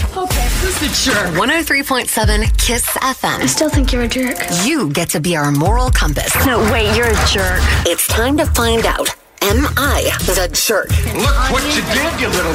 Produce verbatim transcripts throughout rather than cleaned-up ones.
Okay, who's the jerk? one oh three point seven KISS F M. I still think you're a jerk. You get to be our moral compass. No, wait, you're a jerk. It's time to find out. Am I the jerk? Look what you did, you little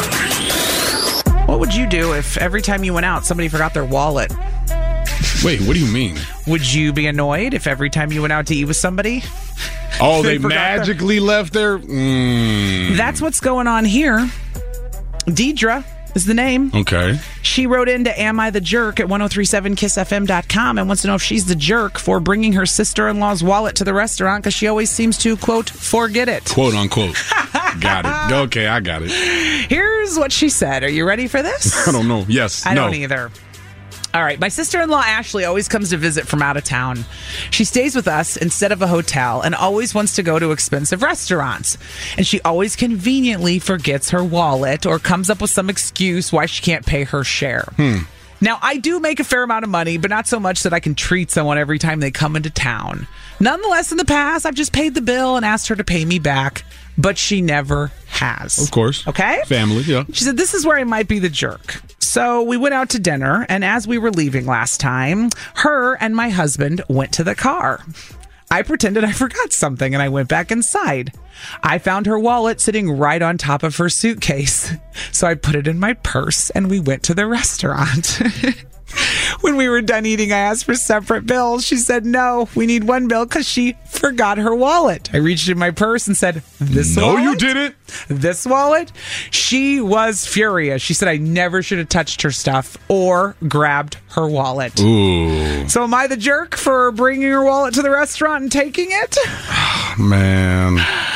jerk. What would you do if every time you went out, somebody forgot their wallet? Wait, what do you mean? Would you be annoyed if every time you went out to eat with somebody? Oh, they, they magically their... left their... Mm. That's what's going on here. Deidre is the name. Okay. She wrote into Am I the Jerk at ten thirty-seven kiss f m dot com and wants to know if she's the jerk for bringing her sister-in-law's wallet to the restaurant because she always seems to, quote, forget it. Quote, unquote. Got it. Okay, I got it. Here's what she said. Are you ready for this? I don't know. Yes. I no. don't either. All right. My sister-in-law, Ashley, always comes to visit from out of town. She stays with us instead of a hotel and always wants to go to expensive restaurants. And she always conveniently forgets her wallet or comes up with some excuse why she can't pay her share. Hmm. Now, I do make a fair amount of money, but not so much that I can treat someone every time they come into town. Nonetheless, in the past, I've just paid the bill and asked her to pay me back, but she never has. Of course. Okay? Family, yeah. She said, this is where I might be the jerk. So we went out to dinner, and as we were leaving last time, her and my husband went to the car. I pretended I forgot something, and I went back inside. I found her wallet sitting right on top of her suitcase. So I put it in my purse, and we went to the restaurant. When we were done eating, I asked for separate bills. She said, no, we need one bill because she forgot her wallet. I reached in my purse and said, this no, wallet? you didn't. This wallet? She was furious. She said I never should have touched her stuff or grabbed her wallet. Ooh. So am I the jerk for bringing her wallet to the restaurant and taking it? Man.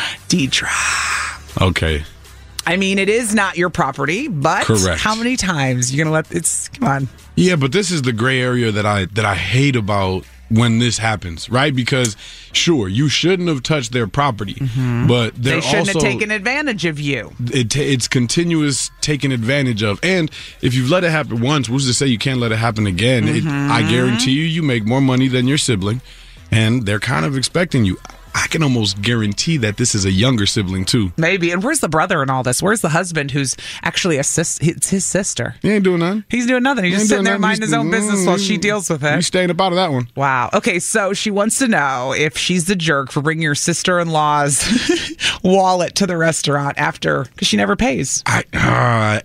Deidre. Okay. I mean, it is not your property, but Correct. How many times you gonna let it's come on? Yeah, but this is the gray area that I that I hate about when this happens, right? Because sure, you shouldn't have touched their property, mm-hmm. but they shouldn't also, have taken advantage of you. It, it's continuous taking advantage of, and if you've let it happen once, who's to say you can't let it happen again? Mm-hmm. It, I guarantee you, you make more money than your sibling, and they're kind of expecting you. I can almost guarantee that this is a younger sibling, too. Maybe. And where's the brother in all this? Where's the husband who's actually a sis? It's his sister. He ain't doing nothing. He's doing nothing. He's He just ain't sitting doing there nothing. minding his own business Mm, while she deals with it. He's staying up out of that one. Wow. Okay, so she wants to know if she's the jerk for bringing her sister-in-law's wallet to the restaurant after, because she never pays. I, uh,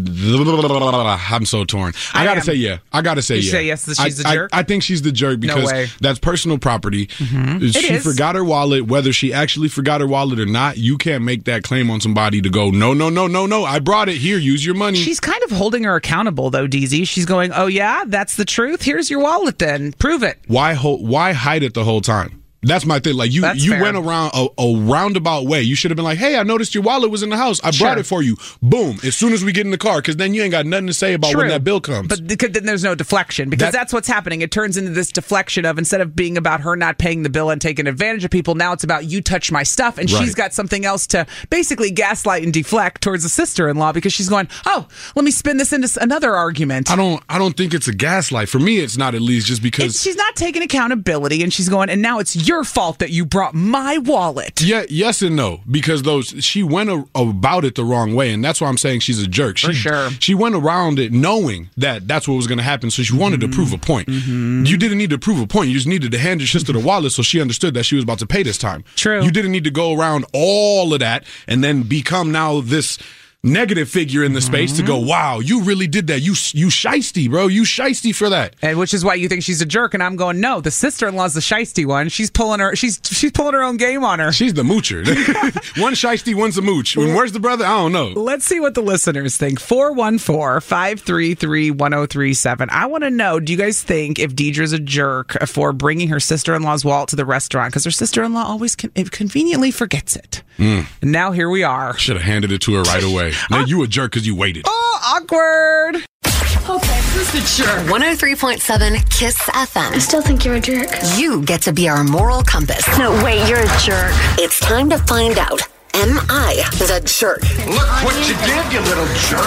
I, I'm so torn. I, I gotta am. say yeah. I gotta say You yeah. say yes that she's I, the jerk? I, I think she's the jerk No because way. that's personal property. Mm-hmm. She It is. forgot her wallet. Whether she actually forgot her wallet or not, you can't make that claim on somebody to go, no, no, no, no, no. I brought it here. Use your money. She's kind of holding her accountable, though, D Z. She's going, oh, yeah, that's the truth. Here's your wallet, then. Prove it. Why ho- Why hide it the whole time? That's my thing. Like you, That's you fair. went around a, a roundabout way. You should have been like, "Hey, I noticed your wallet was in the house. I Sure. brought it for you." Boom! As soon as we get in the car, because then you ain't got nothing to say about True. when that bill comes. But because then there's no deflection because That- that's what's happening. It turns into this deflection of instead of being about her not paying the bill and taking advantage of people, now it's about you touch my stuff, and Right. she's got something else to basically gaslight and deflect towards the sister-in-law because she's going, oh, let me spin this into s- another argument. I don't. I don't think it's a gaslight. For me, it's not. At least just because. It's, she's not taking accountability, and she's going, and now it's your fault that you brought my wallet. Yeah, yes and no, because those she went a, about it the wrong way, and that's why I'm saying she's a jerk. She, For sure. She went around it knowing that that's what was going to happen, so she wanted Mm-hmm. to prove a point. Mm-hmm. You didn't need to prove a point. You just needed to hand your sister the wallet so she understood that she was about to pay this time. True. You didn't need to go around all of that and then become now this negative figure in the space to go, wow, you really did that. You you shiesty, bro. You shiesty for that. And which is why you think she's a jerk, and I'm going, no, the sister-in-law's the shiesty one. She's pulling her she's she's pulling her own game on her. She's the moocher. One shiesty, one's a mooch. And where's the brother? I don't know. Let's see what the listeners think. four one four, five three three, one zero three seven. I want to know, do you guys think if Deidre's a jerk for bringing her sister-in-law's wallet to the restaurant? Because her sister-in-law always con- conveniently forgets it. Mm. And now here we are. Should have handed it to her right away. Now you a jerk because you waited. Oh, awkward. Okay, who's the jerk? one oh three point seven KISS F M. I still think you're a jerk. You get to be our moral compass. No, wait, you're a jerk. It's time to find out. Am I the jerk? Look what you did, you little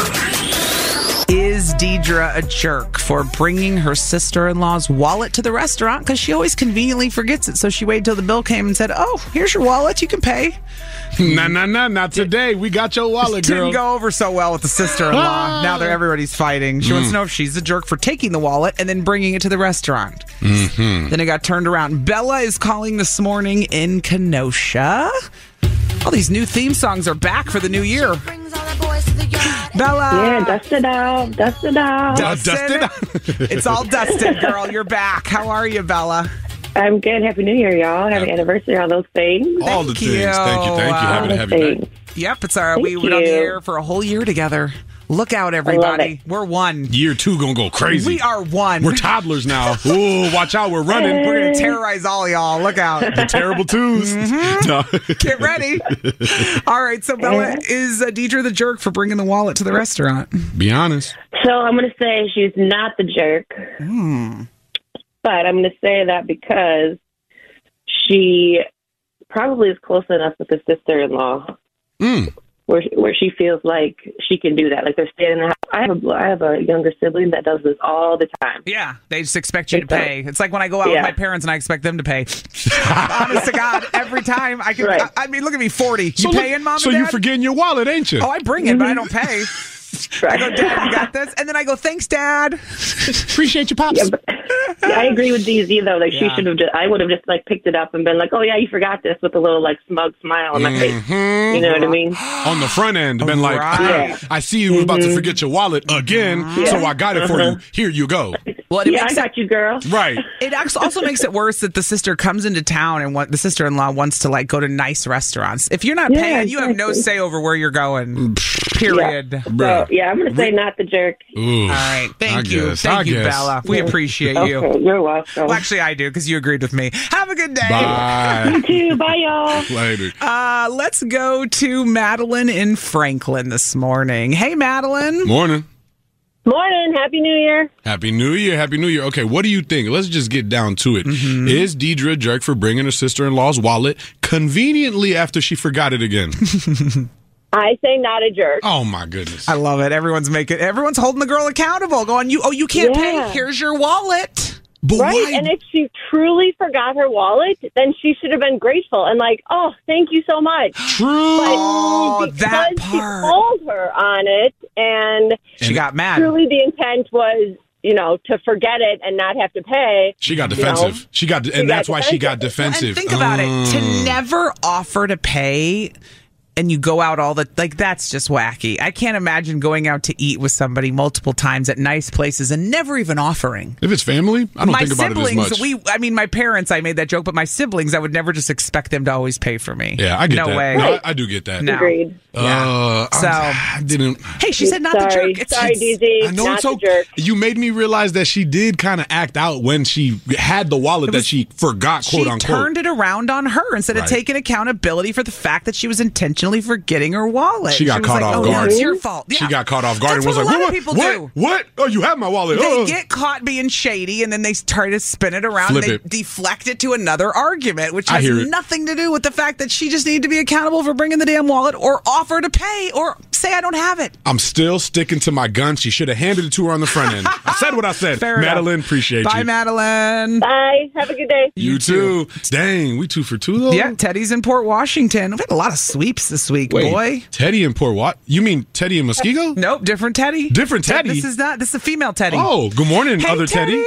jerk. Is Deidre a jerk for bringing her sister-in-law's wallet to the restaurant? Because she always conveniently forgets it. So she waited till the bill came and said, oh, here's your wallet. You can pay. Nah, nah, nah, not today. We got your wallet, girl. Didn't go over so well with the sister-in-law. Now they're everybody's fighting. She mm. wants to know if she's the jerk for taking the wallet and then bringing it to the restaurant. Mm-hmm. Then it got turned around. Bella is calling this morning in Kenosha. All these new theme songs are back for the new year. Bella. Yeah, dust it out. Dust it out. Dust, Uh, dust it. it out. It's all dusted, girl. You're back. How are you, Bella? I'm good. Happy New Year, y'all. Happy anniversary, all those things. All the Thank things. you. Thank you. Thank you. Wow. Happy to have you Things. back. Yep, it's our. Thank We went on the you. air for a whole year together. Look out, everybody. We're one. Year two gonna go crazy. We are one. We're toddlers now. Ooh, watch out. We're running. We're going to terrorize all of y'all. Look out. The terrible twos. Mm-hmm. No. Get ready. All right, so Bella, is uh, Deidre the jerk for bringing the wallet to the restaurant? Be honest. So I'm going to say she's not the jerk. Hmm. But I'm going to say that because she probably is close enough with the sister-in-law Mm. where where she feels like she can do that. Like they're staying in the house. I have a, I have a younger sibling that does this all the time. Yeah, they just expect you to It's a- pay. It's like when I go out Yeah. with my parents and I expect them to pay. Honest to God, every time I can. Right. I, I mean, look at me, forty. So You look- paying, Mom So and you're Dad? forgetting your wallet, ain't you? Oh, I bring it, but I don't pay. I go, Right. Dad, you got this? And then I go, thanks, Dad. Appreciate your pops. Yeah, but, yeah, I agree with D Z though. Like Yeah. she should have. Just, I would have just like picked it up and been like, "Oh yeah, you forgot this," with a little like smug smile on my face. You know what I mean? On the front end, been like, Right. "Ah, I see you was about to forget your wallet again, so I got it for you. Here you go. Well, it Yeah, I makes it, got you, girl. Right. it actually also makes it worse that the sister comes into town and what the sister-in-law wants to like go to nice restaurants. If you're not Yeah, paying, you have no exactly. say over where you're going. Period. So Bruh. yeah, I'm gonna say not the jerk. Ooh, All right. Thank I you. guess, Thank I you, guess. Bella. We appreciate you. Okay, you're welcome. Well, actually, I do because you agreed with me. Have a good day. Bye. You too. Bye, y'all. Later. Uh, let's go to Madeline in Franklin this morning. Hey, Madeline. Morning. Morning. Happy New Year. Happy New Year. Happy New Year. Okay, what do you think? Let's just get down to it. Mm-hmm. Is Deidre a jerk for bringing her sister-in-law's wallet conveniently after she forgot it again? I say not a jerk. Oh, my goodness. I love it. Everyone's making, everyone's holding the girl accountable. Going, you, oh, you can't Yeah. pay. Here's your wallet. But Right? why? And if she truly forgot her wallet, then she should have been grateful and like, oh, thank you so much. True. Oh, because that she part. called her on it, and She got mad. truly the intent was, you know, to forget it and not have to pay. She got you defensive. know. She got, and got that's why she got defensive. defensive. And think about it. To Mm. never offer to pay and you go out all the, like, that's just wacky. I can't imagine going out to eat with somebody multiple times at nice places and never even offering. If it's family, I don't my think about it as siblings, much. we, I mean, my parents, I made that joke, but my siblings, I would never just expect them to always pay for me. yeah, I get no that. way. No, I, I do get that. No. Agreed. Uh, So- I didn't. Hey, she said not Sorry. the jerk. It's, Sorry, it's, D Z. I know not it's the okay. jerk. You made me realize that she did kind of act out when she had the wallet that she forgot, She quote unquote. turned it around on her instead of Right. taking accountability for the fact that she was intentionally forgetting her wallet. She got was caught like, off oh, guard. It's your fault. She Yeah. got caught off guard That's and was what like, a lot what? of people what? do. What? Oh, you have my wallet. They Oh. get caught being shady, and then they try to spin it around. Flip and they it. deflect it to another argument, which I has hear it. nothing to do with the fact that she just needed to be accountable for bringing the damn wallet, or offer to pay, or say I don't have it. I'm still sticking to my gun. She should have handed it to her on the front end. I said what I said. Fair enough. Madeline, appreciate Bye, you. Madeline. Bye. Have a good day. You, You too. Dang, we two for two though. Yeah, Teddy's in Port Washington. We've had a lot of sweeps this week, Wait, boy. Teddy and Port what? You mean Teddy and Muskego? Nope, different Teddy. Different Teddy? This is not. This is a female Teddy. Oh, good morning, Hey, other Teddy.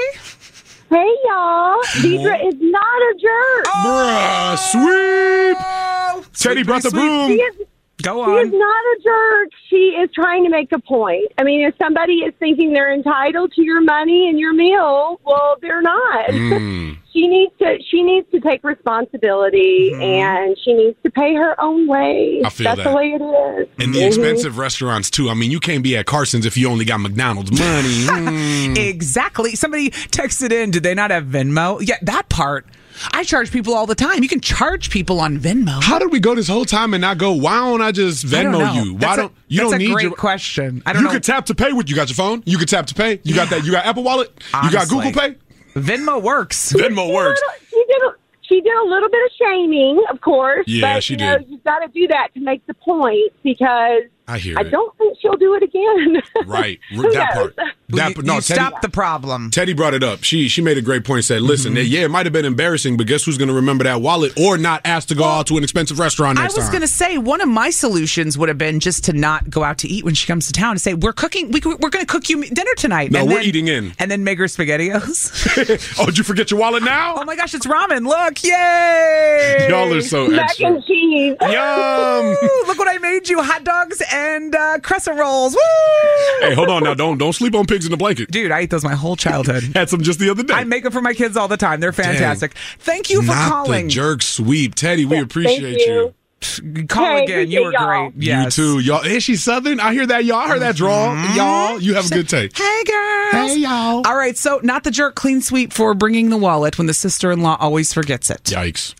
Hey, y'all. Deidre is not a jerk. Bruh, sweep. Oh, Teddy sweep, brought the sweep. broom. She is, Go she is on. not a jerk. She is trying to make a point. I mean, if somebody is thinking they're entitled to your money and your meal, well, they're not. Mm. She needs to. She needs to take responsibility, and she needs to pay her own way. I feel That's that. the way it is. And the Mhm. expensive restaurants too. I mean, you can't be at Carson's if you only got McDonald's money. Mm. Exactly. Somebody texted in, did they not have Venmo? Yeah, that part. I charge people all the time. You can charge people on Venmo. How did we go this whole time and not go? Why don't I just I don't Venmo know. you? Why That's a- don't you that's don't a need great your question. I don't You know. can tap to pay with you got your phone. You can tap to pay. You got that. You got Apple Wallet. You got Honestly. Google Pay. Venmo works. Venmo works. She did. A, she did a little bit of shaming, of course. Yeah, but, she you know, did. You've got to do that to make the point because I hear I it. don't think she'll do it again. Right. Who That knows? part. That, you, no, you Teddy, stop the problem. Teddy brought it up. She she made a great point. Said, listen, Mm-hmm. yeah, it might have been embarrassing, but guess who's going to remember that wallet or not ask to go Well, out to an expensive restaurant I next was time? going to say one of my solutions would have been just to not go out to eat when she comes to town and say we're cooking. We, we're going to cook you dinner tonight. No, and we're then, eating in. and then make her SpaghettiOs. Oh, did you forget your wallet now? Oh my gosh, it's ramen! Look, yay! Y'all are so Mac extra. and cheese. Yum. Woo, look what I made you: hot dogs and uh, crescent rolls. Woo! Hey, hold on now. Don't don't sleep on pigs in the blanket. Dude, I ate those my whole childhood. Had some just the other day. I make them for my kids all the time. They're fantastic. Thank you for Not calling. the jerk sweep. Teddy, we appreciate you. you. Call Hey, again. You were appreciate y'all. great. Yes. You too. Y'all, is she Southern? I hear that, y'all. I heard that drawl. Y'all, you have a good day. Hey, girls. Hey, y'all. All right, so not the jerk clean sweep for bringing the wallet when the sister-in-law always forgets it. Yikes.